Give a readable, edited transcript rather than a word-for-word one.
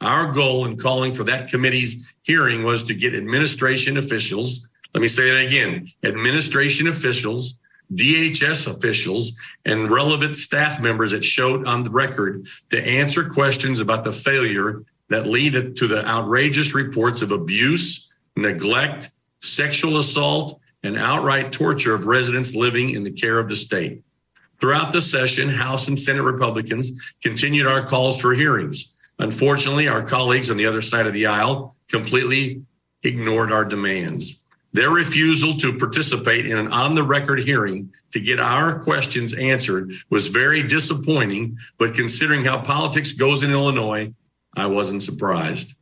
Our goal in calling for that committee's hearing was to get administration officials, let me say that again, administration officials, DHS officials, and relevant staff members that showed on the record to answer questions about the failure that lead to the outrageous reports of abuse, neglect, sexual assault, and outright torture of residents living in the care of the state. Throughout the session, House and Senate Republicans continued our calls for hearings. Unfortunately, our colleagues on the other side of the aisle completely ignored our demands. Their refusal to participate in an on-the-record hearing to get our questions answered was very disappointing, but considering how politics goes in Illinois, I wasn't surprised.